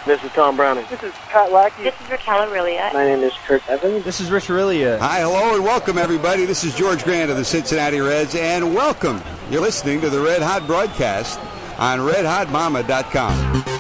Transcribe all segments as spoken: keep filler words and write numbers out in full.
This is Tom Browning. This is Pat Lackey. This is Raquel Aurelia. My name is Kurt Evans. This is Rich Aurelia. Hi, hello, and welcome, everybody. This is George Grant of the Cincinnati Reds, and welcome. You're listening to the Red Hot broadcast on red hot mama dot com.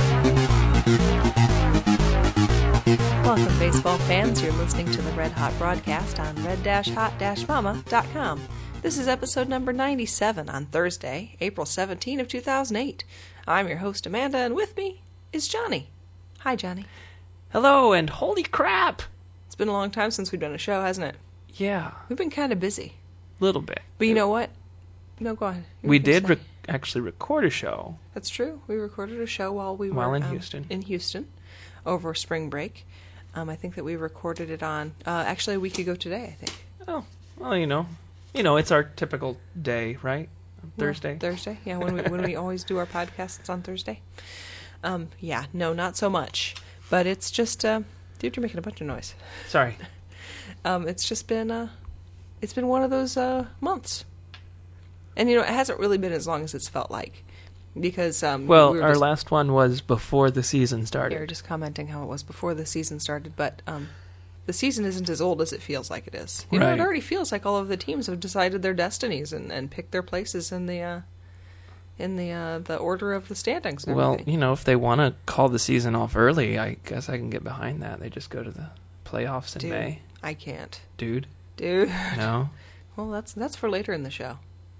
Welcome, baseball fans. You're listening to the Red Hot broadcast on red hot mama dot com. This is episode number ninety-seven on Thursday, April seventeenth of two thousand eight. I'm your host, Amanda, and with me is Johnny. Hi, Johnny. Hello, and holy crap! It's been a long time since we've done a show, hasn't it? Yeah. We've been kind of busy. Little bit. But you know what? No, go on. You we did re- actually record a show. That's true. We recorded a show while we while were in um, Houston. In Houston, over spring break. Um, I think that we recorded it on uh, actually a week ago today. I think. Oh, well, you know, you know, it's our typical day, right? Thursday. Well, Thursday, yeah. When we when we always do our podcasts on Thursday. Um, yeah, no, not so much. But it's just, uh, dude, you're making a bunch of noise. Sorry. um, it's just been, uh, it's been one of those uh, months. And, you know, it hasn't really been as long as it's felt like. Because, um... Well, we were our just, last one was before the season started. We were just commenting how it was before the season started. But, um, the season isn't as old as it feels like it is. You right. know, it already feels like all of the teams have decided their destinies and, and picked their places in the, uh... in the uh, the order of the standings and well, everything. you know, if they want to call the season off early, I guess I can get behind that. They just go to the playoffs in Dude, May. I can't. Dude? Dude. No? Well, that's that's for later in the show.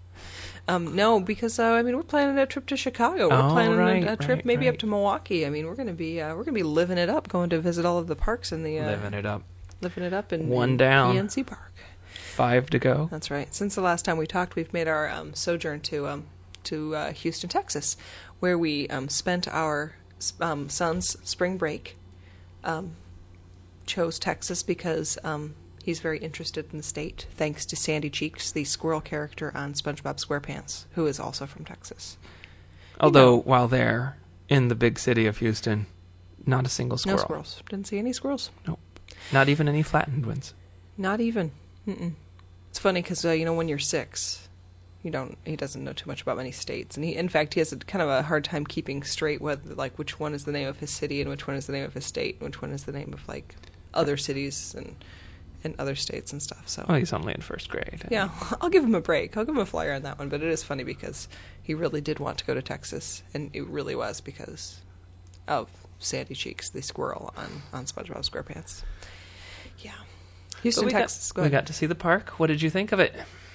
Um, no, because, uh, I mean, we're planning a trip to Chicago. We're oh, planning right, a, a trip right, maybe right. up to Milwaukee. I mean, we're going to be uh, we're going to be living it up, going to visit all of the parks in the... Uh, Living it up. Living it up in, One in down. P N C Park. Five to go. That's right. Since the last time we talked, we've made our um, sojourn to... Um, to uh, Houston, Texas, where we um, spent our um, son's spring break. Um, chose Texas because um, he's very interested in the state, thanks to Sandy Cheeks, the squirrel character on SpongeBob SquarePants, who is also from Texas. Although, you know, while there, in the big city of Houston, not a single squirrel. No squirrels. Didn't see any squirrels. Nope. Not even any flattened ones. Not even. Mm-mm. It's funny because, uh, you know, when you're six... You don't. He doesn't know too much about many states, and he, in fact, he has a, kind of a hard time keeping straight whether, like, which one is the name of his city and which one is the name of his state, and which one is the name of like other cities and and other states and stuff. So. Well, he's only in first grade. Yeah, I'll give him a break. I'll give him a flyer on that one. But it is funny because he really did want to go to Texas, and it really was because of Sandy Cheeks, the squirrel on on SpongeBob SquarePants. Yeah, Houston, we Texas. Got, go we ahead. got to see the park. What did you think of it?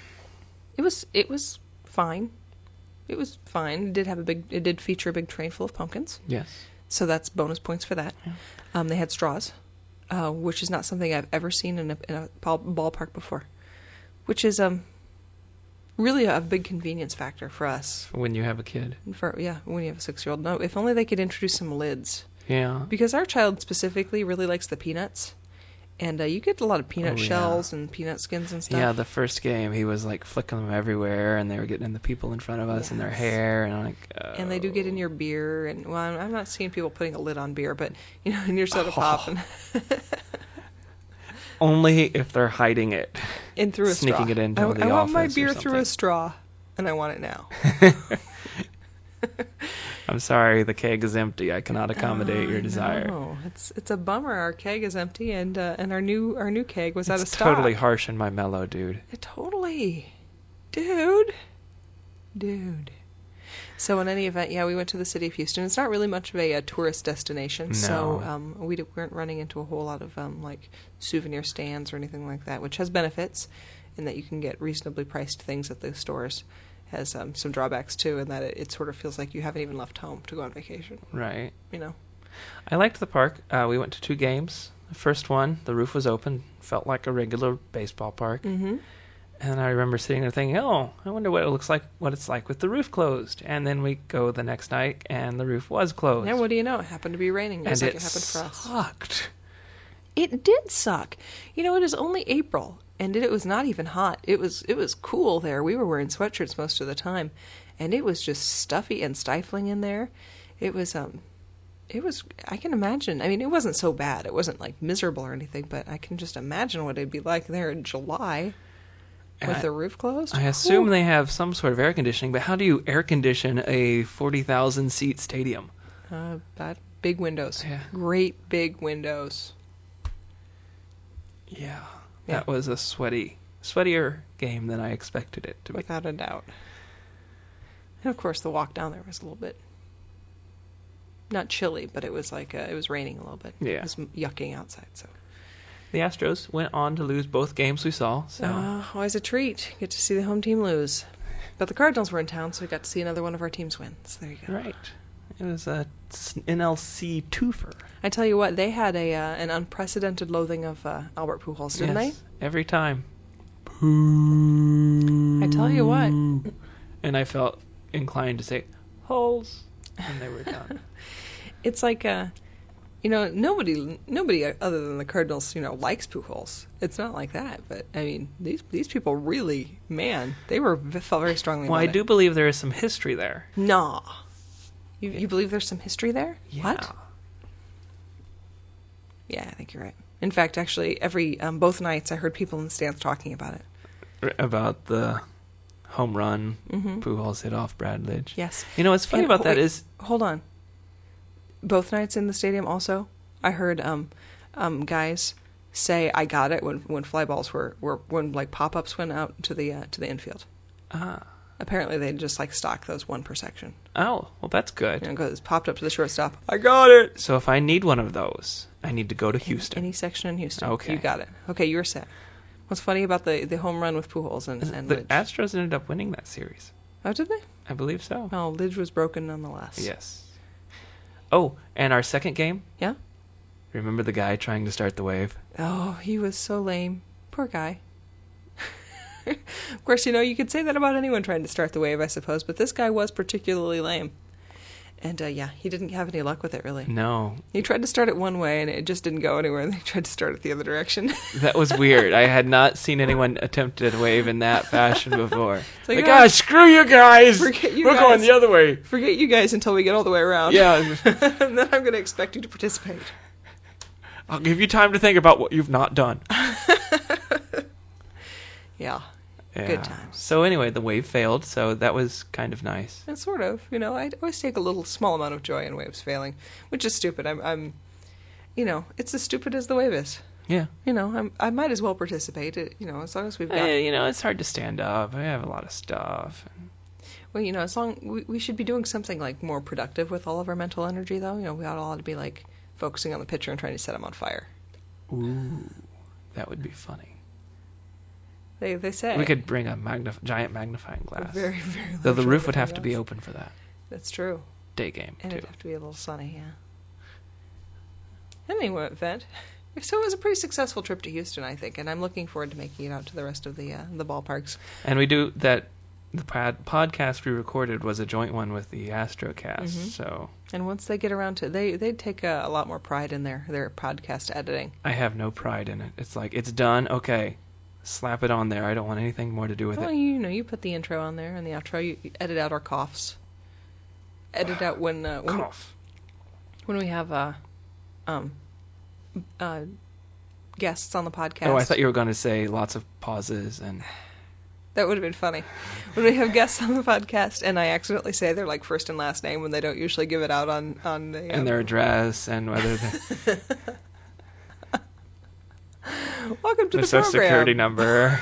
It was it was fine. It was fine. It did have a big. It did feature a big train full of pumpkins. Yes. So that's bonus points for that. Yeah. Um, they had straws, uh, which is not something I've ever seen in a, in a ball, ballpark before. Which is um really a big convenience factor for us. When you have a kid. For yeah, when you have a six-year-old. No, if only they could introduce some lids. Yeah. Because our child specifically really likes the peanuts. And uh, you get a lot of peanut oh, yeah. shells and peanut skins and stuff. Yeah, the first game, he was like flicking them everywhere, and they were getting in the people in front of us yes. and their hair, and I'm like, oh. And they do get in your beer, and well, I'm, I'm not seeing people putting a lid on beer, but you know, in your soda oh. pop, and only if they're hiding it, in through a sneaking straw. it into I, the I office. want my beer or through a straw, and I want it now. I'm sorry, the keg is empty. I cannot accommodate oh, your desire. No, it's it's a bummer. Our keg is empty, and uh, and our new our new keg was it's out of stock. Totally harsh in my mellow, dude. It totally, dude, dude. So in any event, yeah, we went to the city of Houston. It's not really much of a, a tourist destination, no. so um, we d- weren't running into a whole lot of um, like souvenir stands or anything like that, which has benefits in that you can get reasonably priced things at those stores. Has um, some drawbacks too, in that it, it sort of feels like you haven't even left home to go on vacation. Right. You know. I liked the park. Uh, we went to two games. The first one, the roof was open, felt like a regular baseball park. Mm-hmm. And I remember sitting there thinking, "Oh, I wonder what it looks like, what it's like with the roof closed." And then we go the next night, and the roof was closed. Yeah, what do you know? It happened to be raining, just and like it, it happened for us. Sucked. It did suck. You know, it is only April, and it was not even hot. It was it was cool there. We were wearing sweatshirts most of the time, and it was just stuffy and stifling in there. It was um, it was. I can imagine. I mean, it wasn't so bad. It wasn't like miserable or anything, but I can just imagine what it'd be like there in July with I, the roof closed. I assume Ooh. they have some sort of air conditioning, but how do you air condition a forty thousand seat stadium? Uh, that Big windows. Yeah. Great big windows. Yeah. Yeah. That was a sweaty, sweatier game than I expected it to be. Without a doubt. And of course, the walk down there was a little bit, not chilly, but it was like, uh, it was raining a little bit. Yeah. It was yucking outside, so. The Astros went on to lose both games we saw. So Uh, always a treat. Get to see the home team lose. But the Cardinals were in town, so we got to see another one of our teams win. So there you go. right, it was a N L C twofer. I tell you what, they had a uh, an unprecedented loathing of uh, Albert Pujols, didn't Yes, every time. they? I tell you what. And I felt inclined to say holes, and they were done. It's like, uh, you know, nobody nobody other than the Cardinals, you know, likes Pujols. It's not like that. But, I mean, these these people really, man, they were felt very strongly Well, about I it. do believe there is some history there. Nah. You, you believe there's some history there? Yeah. What? Yeah, I think you're right. In fact, actually, every um, both nights I heard people in the stands talking about it. R- About the home run Mm-hmm. Pujols hit off Bradledge. Yes. You know what's funny And- about that wait, is Hold on. Both nights in the stadium also, I heard um, um, guys say, I got it when, when fly balls were, were when like pop-ups went out to the uh, to the infield. ah Apparently they just like stock those one per section. oh well that's good. You know, goes popped up to the shortstop. I got it. So if I need one of those, I need to go to Houston. Any section in Houston. Okay. You got it. Okay, you're set. What's funny about the, the home run with Pujols and, and the Lidge? Astros ended up winning that series. Oh, did they? I believe so. Oh, Lidge was broken nonetheless. Yes. Oh, and our second game. Yeah? Remember the guy trying to start the wave? Oh, he was so lame. Poor guy. Of course, you know, you could say that about anyone trying to start the wave, I suppose, but this guy was particularly lame. And, uh, yeah, he didn't have any luck with it, really. No, He tried to start it one way, and it just didn't go anywhere, and he tried to start it the other direction. that was weird. I had not seen anyone attempt a wave in that fashion before. It's like, like, "Ah, ah, screw you guys! forget you We're guys." going the other way. Forget you guys until we get all the way around. Yeah, And then I'm going to expect you to participate. I'll give you time to think about what you've not done. Yeah. Yeah. Good times. So anyway, the wave failed, so that was kind of nice. And sort of, you know, I always take a little small amount of joy in waves failing, which is stupid. I'm, I'm, you know, it's as stupid as the wave is. Yeah. You know, I'm, I might as well participate. It, you know, as long as we've got. Eh, you know, it's hard to stand up. I have a lot of stuff. Well, you know, as long we, we should be doing something like more productive with all of our mental energy, though. You know, we ought all to be like focusing on the pitcher and trying to set him on fire. Ooh, that would be funny. They they say We could bring a magnif- giant magnifying a glass. very very. Though the large roof would have to glass. be open for that. That's true, Day game, and too. it'd have to be a little sunny. Yeah. In any event, so it was a pretty successful trip to Houston, I think, and I'm looking forward to making it out to the rest of the uh, the ballparks. And we do that. The pod- podcast we recorded was a joint one with the Astrocast. Mhm. So And once they get around to, they they take a, a lot more pride in their their podcast editing. I have no pride in it. It's like it's done. Okay, slap it on there. I don't want anything more to do with Well, it. you know, you put the intro on there and the outro. You, you edit out our coughs. Edit out when uh, when, Cough. when we have uh, um, uh, guests on the podcast. Oh, I thought you were going to say lots of pauses and. That would have been funny. When we have guests on the podcast and I accidentally say their like first and last name when they don't usually give it out on on the um, and their address and whether they, welcome to their the social program. security number.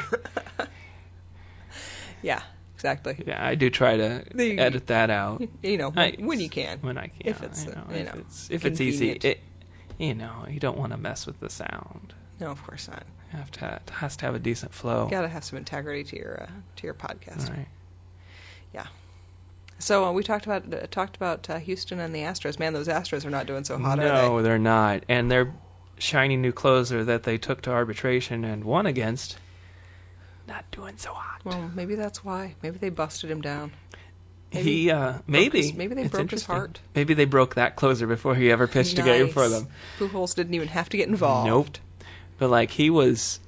Yeah, exactly. Yeah, I do try to The- edit that out You know, I- when, when you can. when I can. If it's, you uh, know, you if know, it's if it's easy. convenient. It, you know, you don't want to mess with the sound. No, of course not. You have to it has to have a decent flow. You gotta have some integrity to your uh, to your podcast. Right. Yeah. So uh, we talked about uh, talked about uh, Houston and the Astros. Man, those Astros are not doing so hot, no, are they're not. And their shiny new closer that they took to arbitration and won against, not doing so hot. they? Well, maybe that's why. Maybe they busted him down. Maybe he uh, maybe his- maybe they It's broke his interesting. heart. Maybe they broke that closer before he ever pitched a game for Nice. them. Pujols didn't even have to get involved. Nope. But like he was,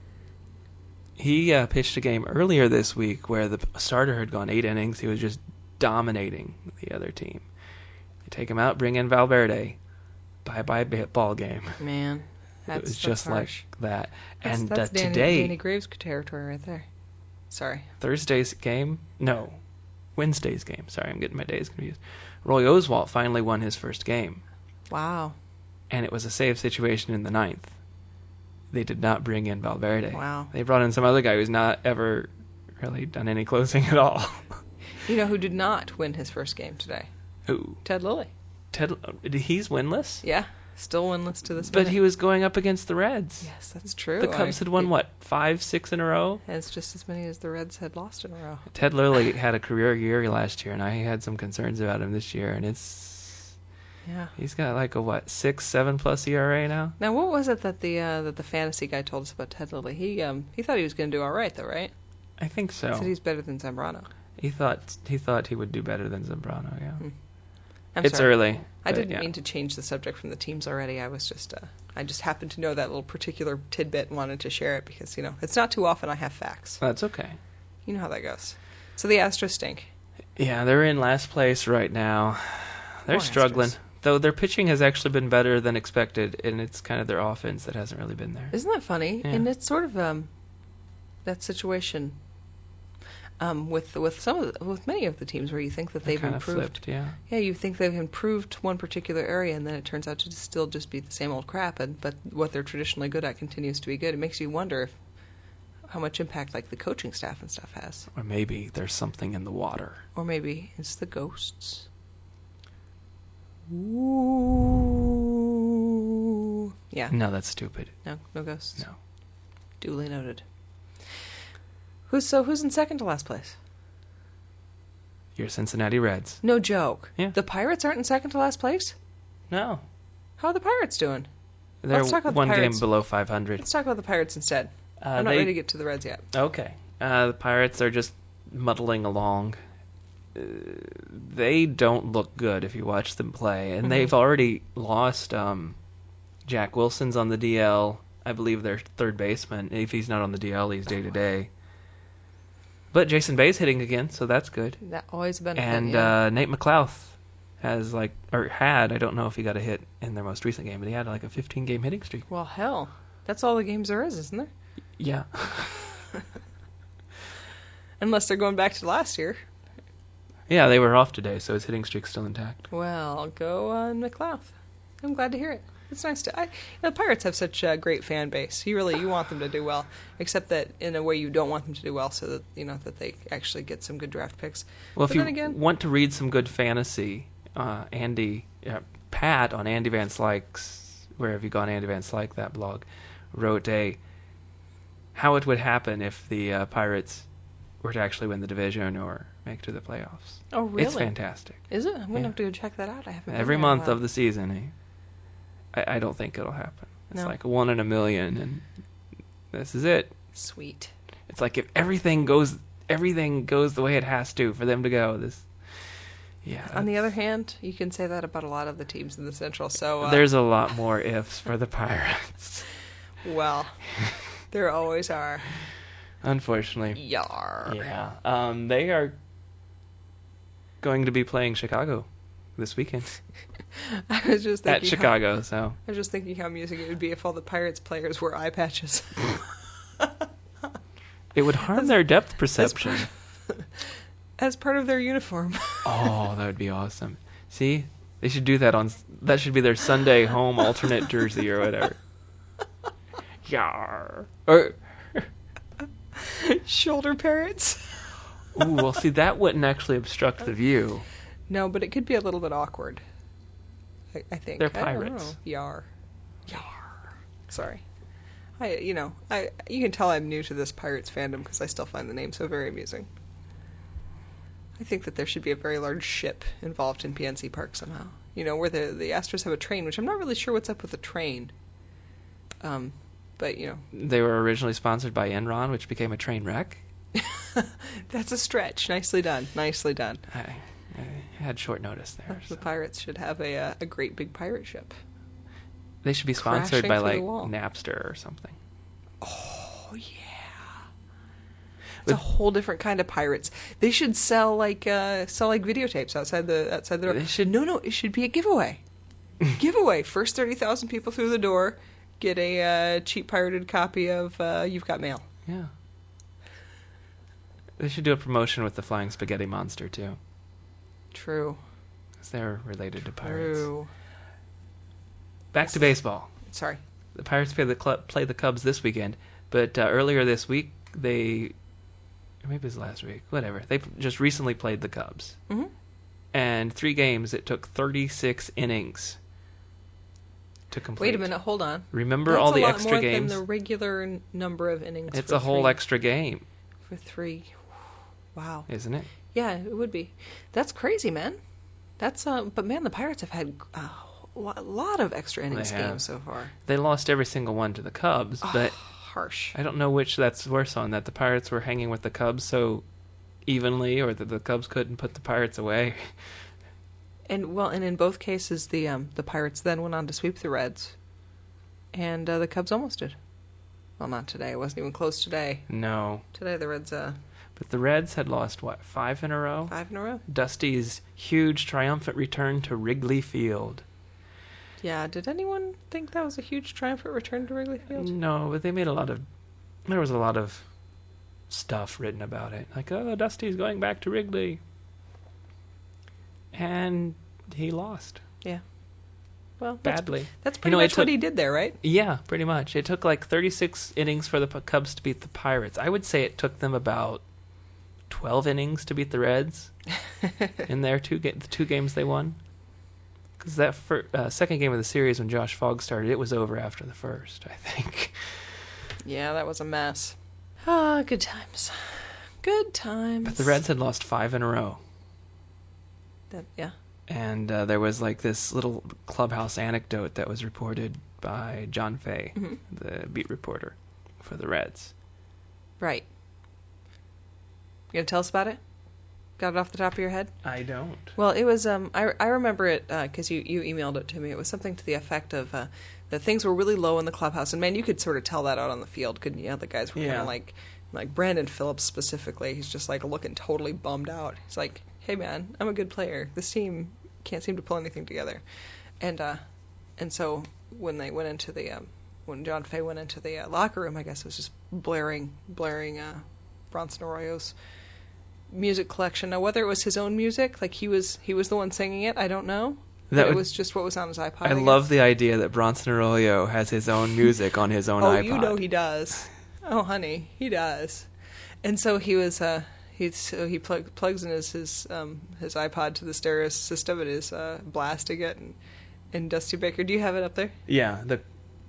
he uh, pitched a game earlier this week where the starter had gone eight innings. He was just dominating the other team. They take him out, bring in Valverde. Bye bye ball game. Man, that's, It was that's just harsh. like that. That's, and that's uh, Danny, today, Danny Graves territory right there. Sorry. Thursday's game, no, Wednesday's game. Sorry, I'm getting my days confused. Roy Oswalt finally won his first game. Wow. and it was a save situation in the ninth. They did not bring in Valverde. Wow. They brought in some other guy who's not ever really done any closing at all. You know who did not win his first game today? Who? Ted Lilly. Ted. He's winless. Yeah, still winless to this But minute. he was going up against the Reds. Yes, that's true. The Cubs I- had won, it- what, five, six in a row? And it's just as many as the Reds had lost in a row. Ted Lilly had a career year last year, and I had some concerns about him this year, and it's... Yeah. He's got like a, what, six, seven plus E R A now? Now, what was it that the uh, that the fantasy guy told us about Ted Lilly? He um he thought he was going to do all right, though, right? I think so. He said he's better than Zambrano. He thought he thought he would do better than Zambrano, yeah. Hmm. I'm It's sorry. early. I but didn't yeah. mean to change the subject from the teams already. I was just uh, I just happened to know that little particular tidbit and wanted to share it because, you know, it's not too often I have facts. That's okay. You know how that goes. So the Astros stink. Yeah, they're in last place right now. They're Poor struggling. Astros. Though their pitching has actually been better than expected, and it's kind of their offense that hasn't really been there. Isn't that funny? Yeah. And it's sort of um, that situation um, with with some of the, with many of the teams where you think that They're they've kind of improved. flipped, yeah. Yeah, you think they've improved one particular area, and then it turns out to still just be the same old crap. And but what they're traditionally good at continues to be good. It makes you wonder if how much impact like the coaching staff and stuff has, Or maybe there's something in the water. or maybe it's the ghosts. Ooh. Yeah. No, that's stupid. No, no ghosts. No. Duly noted. Who's so? Who's in second to last place? Your Cincinnati Reds. No joke. Yeah. The Pirates aren't in second to last place. No. How are the Pirates doing? They're Let's talk about the one game Pirates. below five hundred. Let's talk about the Pirates instead. Uh, I'm not they- ready to get to the Reds yet. Okay. Uh, the Pirates are just muddling along. Uh, they don't look good if you watch them play. And Mhm. they've already lost um, Jack Wilson's on the D L. I believe their third baseman. If he's not on the D L, he's day to day. But Jason Bay's hitting again, so that's good. That always been. And yeah. uh, Nate McLouth has like, or had, I don't know if he got a hit in their most recent game, but he had like a fifteen game hitting streak. well, hell, that's all the games there is, isn't there? Yeah. Unless they're going back to last year. Yeah, they were off today, so his hitting streak's still intact. Well, go on McLeod. I'm glad to hear it. It's nice to. I, you know, the Pirates have such a great fan base. You really you want them to do well, except that in a way you don't want them to do well, so that you know that they actually get some good draft picks. Well, But if you then again- want to read some good fantasy, uh, Andy, uh, Pat on Andy Van Slyke's, where have you gone, Andy Van Slyke, that blog, wrote a how it would happen if the uh, Pirates were to actually win the division or make it to the playoffs. Oh, really? It's fantastic. Is it? I'm gonna Yeah. have to go check that out. I haven't. been Every there in a month while. of the season, eh, I, I don't think it'll happen. It's No. like one in a million, and this is it. Sweet. It's like if everything goes, everything goes the way it has to for them to go. This, yeah. On the that's- other hand, you can say that about a lot of the teams in the Central. So uh, there's a lot more ifs for the Pirates, well, there always are. unfortunately. Yar. Yeah. Um, they are going to be playing Chicago this weekend I was just at thinking Chicago. So How, I was just thinking how amusing it would be if all the Pirates players wore eye patches. it would harm their depth perception. As part of their uniform. Oh, that would be awesome. See, they should do that on. That should be their Sunday home alternate jersey or whatever. Yar. Or Shoulder parrots. ooh, well, see, that wouldn't actually obstruct the view. No, but it could be a little bit awkward. I, I think. They're I don't pirates. know. Yar. Yar. Sorry. I, you know, I you can tell I'm new to this Pirates fandom because I still find the name so very amusing. I think that there should be a very large ship involved in P N C Park somehow. You know, where the the Astros have a train, which I'm not really sure what's up with the train. Um, but you know, They were originally sponsored by Enron, which became a train wreck. that's a stretch. Nicely done. Nicely done. I, I had short notice there. The so. Pirates should have a uh, a great big pirate ship. They should be sponsored crashing by through like the wall. Napster or something. Oh yeah. It's a whole different kind of pirates. They should sell like uh, sell like videotapes outside the outside the door. They should- No, no, it should be a giveaway. Giveaway. First thirty thousand people through the door get a uh, cheap pirated copy of uh, You've Got Mail. Yeah. They should do a promotion with the Flying Spaghetti Monster too, True. because they're related to pirates. True. back to baseball. Sorry. The Pirates play the club, play the Cubs this weekend, but uh, earlier this week they, or maybe it was last week, whatever. They just recently played the Cubs, Mm-hmm. and three games. It took thirty-six innings to complete. Wait a minute, hold on. Remember That's all the a lot extra more games? than the regular n- number of innings. It's for a whole three, extra game, for three. Wow. isn't it? Yeah, it would be. That's crazy, man. That's uh, but man, the Pirates have had a lo- lot of extra innings have. games so far. They lost every single one to the Cubs, but Harsh. I don't know which that's worse on, that the Pirates were hanging with the Cubs so evenly, or that the Cubs couldn't put the Pirates away. And well, and in both cases, the um, the Pirates then went on to sweep the Reds, and uh, the Cubs almost did. Well, not today. It wasn't even close today. No. Today, the Reds uh, But the Reds had lost, what, five in a row? five in a row. Dusty's huge triumphant return to Wrigley Field. Yeah. Did anyone think that was a huge triumphant return to Wrigley Field? No, but they made a lot of... There was a lot of stuff written about it. Like, oh, Dusty's going back to Wrigley. And he lost. Yeah. Well, that's, Badly. that's You pretty know, it much what took- he did there, right? Yeah, pretty much. It took like thirty-six innings for the P- Cubs to beat the Pirates. I would say it took them about twelve innings to beat the Reds in their two ga- the two games they won. Because that fir- uh, second game of the series when Josh Fogg started, it was over after the first, I think. Yeah, that was a mess. Ah, good times. Good times. But the Reds had lost five in a row. That, yeah. And uh, there was like this little clubhouse anecdote that was reported by John Fay, Mm-hmm. the beat reporter for the Reds. Right. You gonna tell us about it? Got it off the top of your head? I don't. Well, it was. Um, I I remember it because you you emailed it to me. It was something to the effect of uh, that things were really low in the clubhouse, and man, you could sort of tell that out on the field, couldn't you? The guys were kind Yeah. of like, like Brandon Phillips specifically. He's just like looking totally bummed out. He's like, "Hey, man, I'm a good player. This team can't seem to pull anything together," and uh, and so when they went into the um, when John Fay went into the uh, locker room, I guess it was just blaring, blaring uh, Bronson Arroyo's music collection. Now, whether it was his own music, like he was he was the one singing it, I don't know. That But would- it was just what was on his iPod. I guess. love the idea that Bronson Arroyo has his own music on his own Oh, iPod. you know he does. Oh, honey, he does. And so he was. Uh, he's so he plug, plugs in his his um, his iPod to the stereo system and is uh, blasting it. And, and Dusty Baker, do you have it up there? Yeah, the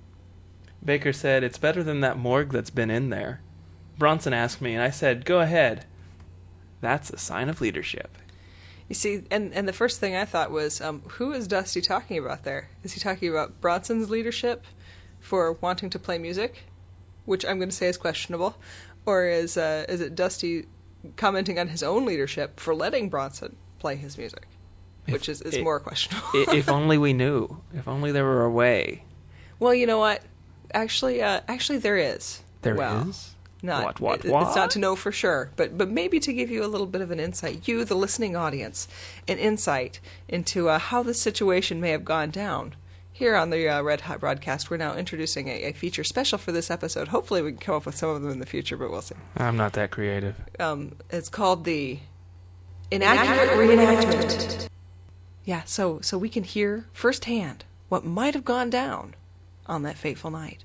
Baker said it's better than that morgue that's been in there. Bronson asked me, and I said, "Go ahead." That's a sign of leadership. You see, and, and the first thing I thought was, um, who is Dusty talking about there? Is he talking about Bronson's leadership for wanting to play music, which I'm going to say is questionable, or is uh, is it Dusty commenting on his own leadership for letting Bronson play his music, which is, is it- more questionable. I- if only we knew. If only there were a way. Well, you know what? Actually, uh, actually, there is. There well, is? Not, What, what, it- what? It's not to know for sure, but but maybe to give you a little bit of an insight, you, the listening audience, an insight into uh, how this situation may have gone down. Here on the uh, Red Hot Broadcast, we're now introducing a, a feature special for this episode. Hopefully we can come up with some of them in the future, but we'll see. I'm not that creative. Um, it's called the Inaccurate Reenactment. Yeah, so so we can hear firsthand what might have gone down on that fateful night.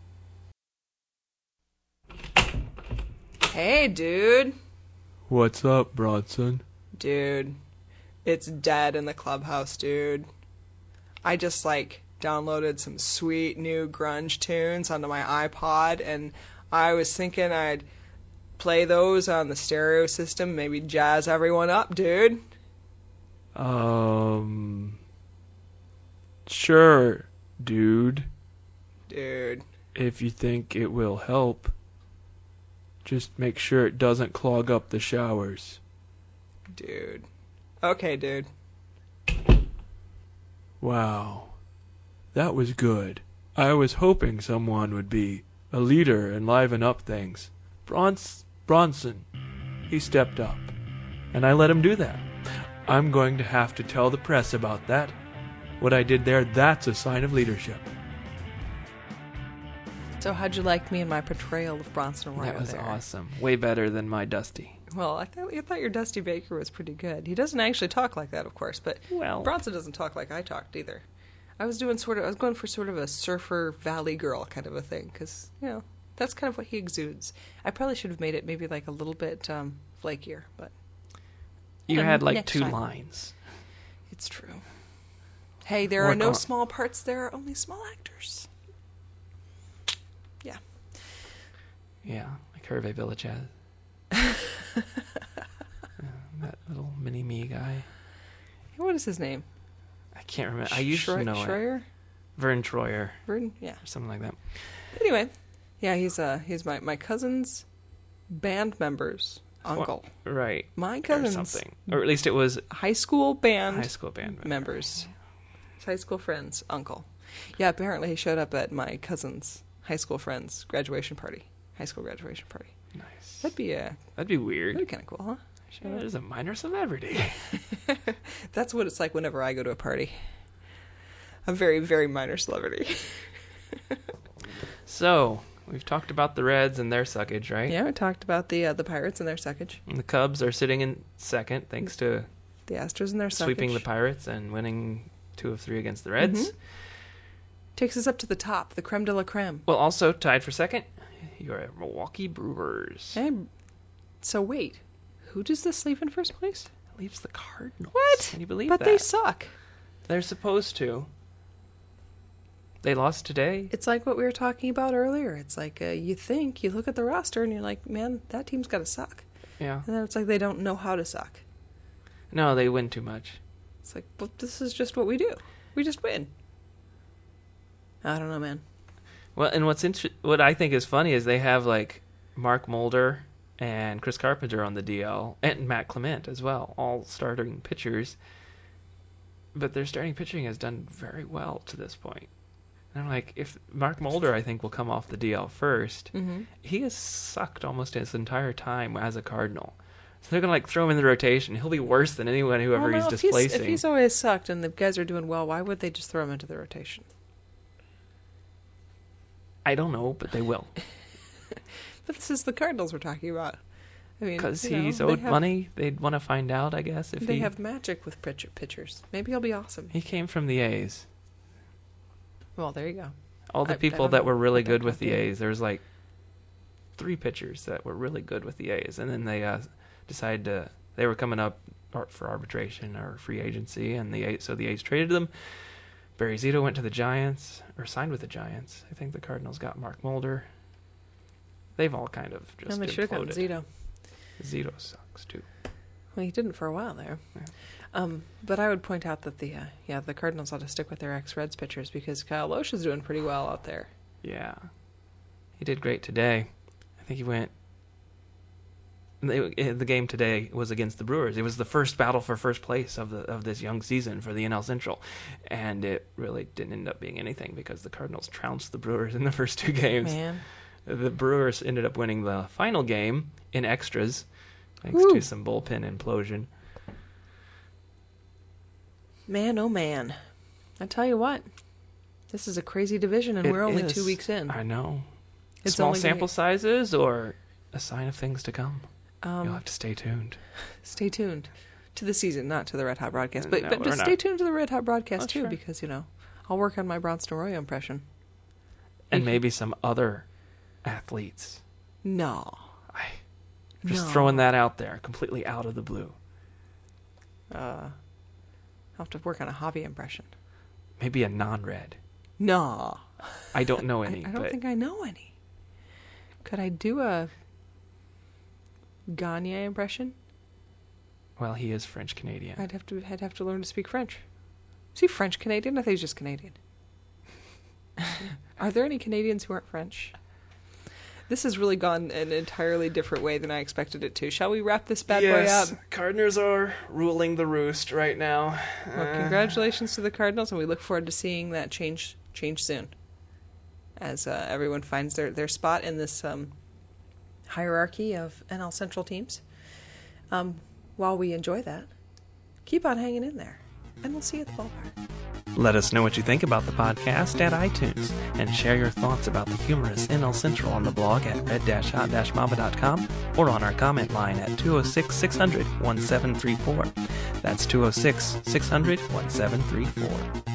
Hey, dude. What's up, Bronson? Dude, it's dead in the clubhouse, dude. I just, like, downloaded some sweet new grunge tunes onto my iPod, and I was thinking I'd play those on the stereo system, maybe jazz everyone up, dude. Um... Sure, dude. Dude. If you think it will help, just make sure it doesn't clog up the showers. Dude. Okay, dude. Wow. That was good. I was hoping someone would be a leader and liven up things. Brons- Bronson, he stepped up, and I let him do that. I'm going to have to tell the press about that. What I did there, that's a sign of leadership. So how'd you like me in my portrayal of Bronson Arroyo That was there? awesome. Way better than my Dusty. Well, I, th- I thought your Dusty Baker was pretty good. He doesn't actually talk like that, of course, but Well. Bronson doesn't talk like I talked either. I was doing sort of, I was going for sort of a surfer valley girl kind of a thing, because, you know, that's kind of what he exudes. I probably should have made it maybe like a little bit um, flakier, but... You Um, had like next two time. lines. It's true. Hey, there Work are no on- small parts, there are only small actors. Yeah. Yeah, like Hervé Villachez. Yeah, that little mini-me guy. What is his name? I can't remember. I used Schre- to know it. Schreier? Vern Troyer Verdon? Yeah. or something like that. Anyway, yeah, he's uh he's my, my cousin's band member's uncle. Right. My Or cousin's something. Or at least it was high school band high school band member. members. His high school friend's uncle. Yeah, apparently he showed up at my cousin's high school friend's graduation party. High school graduation party. Nice. That'd be uh That'd be weird. that'd be kinda cool, huh? Yeah, there's a minor celebrity. That's what it's like whenever I go to a party. A very, very minor celebrity. So, we've talked about the Reds and their suckage, right? Yeah, we talked about the uh, the Pirates and their suckage. And the Cubs are sitting in second thanks to The Astros and their suckage. sweeping the Pirates and winning two of three against the Reds. Mhm. Takes us up to the top, the creme de la creme. Well, also tied for second, your Milwaukee Brewers. And so wait, who does this leave in first place? Leaves the Cardinals. What? Can you believe But that? they suck. They're supposed to. They lost today. It's like what we were talking about earlier. It's like uh, you think, you look at the roster and you're like, man, that team's got to suck. Yeah. And then it's like they don't know how to suck. No, they win too much. It's like, but this is just what we do. We just win. I don't know, man. Well, and what's inter- what I think is funny is they have like Mark Mulder and Chris Carpenter on the D L and Matt Clement as well, all starting pitchers. But their starting pitching has done very well to this point. And I'm like, if Mark Mulder, I think, will come off the D L first, Mm-hmm. he has sucked almost his entire time as a Cardinal. So they're gonna like throw him in the rotation. He'll be worse than anyone whoever Well, he's no, if he's, displacing. if he's always sucked and the guys are doing well, why would they just throw him into the rotation? I don't know, but they will But this is the Cardinals we're talking about. I mean, because you know, he's they owed have- money. They'd want to find out, I guess, if They he have magic with pitcher, pitchers. Maybe he'll be awesome. he came from the A's. Well, there you go. All the I- I people don't that know were really what that good with the company- A's, there was like three pitchers that were really good with the A's, and then they uh, decided to they were coming up ar- for arbitration or free agency, and the A's, so the A's traded them. Barry Zito went to the Giants or signed with the Giants. I think the Cardinals got Mark Mulder. They've all kind of just And they should have gotten imploded. Zito. Zito sucks too. Well, he didn't for a while there. Yeah. Um, but I would point out that the uh, yeah the Cardinals ought to stick with their ex-Reds pitchers because Kyle Loesch is doing pretty well out there. Yeah, he did great today. I think he went. They, the game today was against the Brewers. It was the first battle for first place of the of this young season for the N L Central, and it really didn't end up being anything because the Cardinals trounced the Brewers in the first two games. Man, The Brewers ended up winning the final game in extras, thanks Woo. to some bullpen implosion. man, oh man! I tell you what, this is a crazy division, and It we're only is. two weeks in. I know. It's Small only gonna- sample sizes or a sign of things to come. You'll Um, have to stay tuned. stay tuned to the season, not to the Red Hot broadcast, but No, but we're just not. stay tuned to the Red Hot broadcast Oh, too, sure. because you know I'll work on my Bronson Arroyo impression. And Mhm. maybe some other athletes. No, I just No. throwing that out there, completely out of the blue. uh, I'll have to work on a hobby impression. Maybe a non-red. No, I don't know I, any. I don't but think I know any. Could I do a Gagne impression? well, he is French Canadian. I'd have to. I'd have to learn to speak French. Is he French Canadian? I thought he was just Canadian. Are there any Canadians who aren't French? This has really gone an entirely different way than I expected it to. Shall we wrap this bad boy up? Cardinals are ruling the roost right now. Well, congratulations to the Cardinals, and we look forward to seeing that change change soon, as uh, everyone finds their, their spot in this um, hierarchy of N L Central teams. Um, while we enjoy that, keep on hanging in there, and we'll see you at the ballpark. Let us know what you think about the podcast at iTunes, and share your thoughts about the humorous N L Central on the blog at red hot mama dot com or on our comment line at two oh six, six hundred, seventeen three four. That's two oh six, six hundred, seventeen three four.